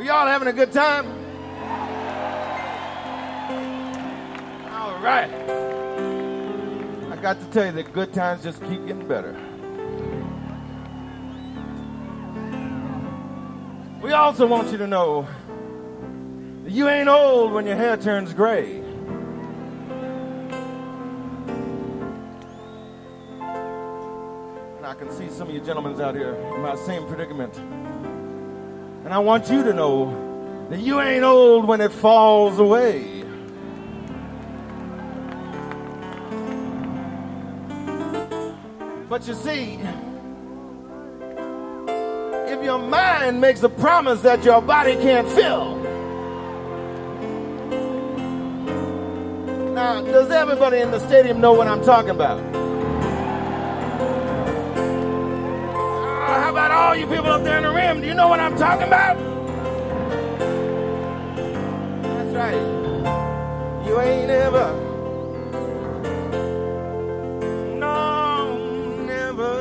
y'all having a good time? All right. I got to tell you that good times just keep getting better. We also want you to know that you ain't old when your hair turns gray. And I can see some of you gentlemen out here in my same predicament. And I want you to know that you ain't old when it falls away. But you see, if your mind makes a promise that your body can't fill. Now, does everybody in the stadium know what I'm talking about? How about all you people up there in the rim? Do you know what I'm talking about? That's right. You ain't ever. No, never.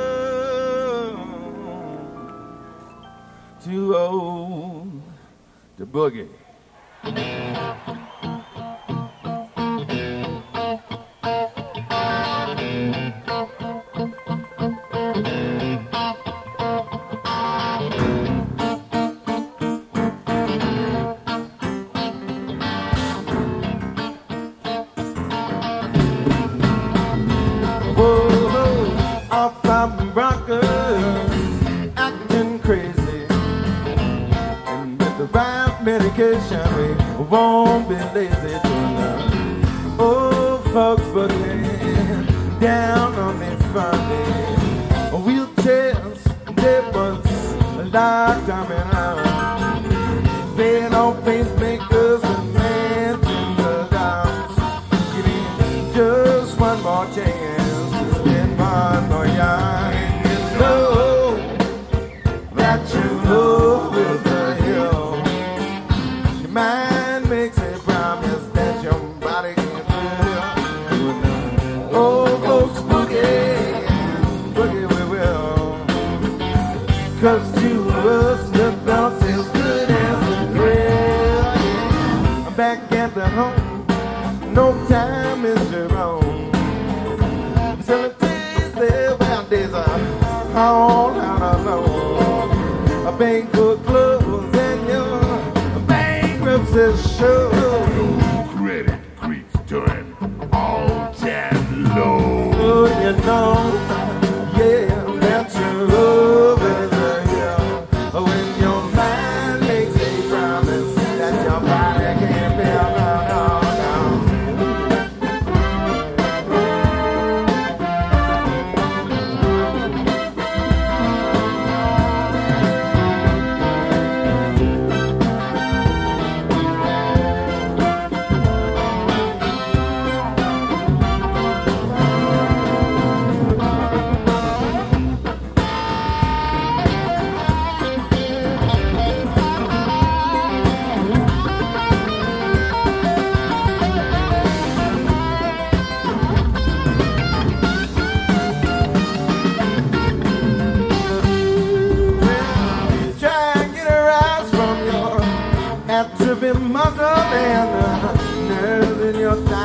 Too old to boogie. We won't be lazy tonight. Old folks booking down on their Friday. Wheelchairs, neighbors, a lot coming out. Paying on pacemakers and hands in the downs. Give me just one more chance to spend one more yard. You know that you love with the hill. Your mind makes a promise that your body can't feel. Oh, folks, boogie, boogie we will. 'Cause to us the thoughts is good as a thrill. I'm back at the home, no time is your own. Facilities there, well, days are all out alone. A bank for clothes and your says show. Credit creeps during all time low. Oh, you know, yeah, that your love is a hill. When your mind makes a promise that your body can't feel. No, no, no. Muscle and the nerves in your thigh.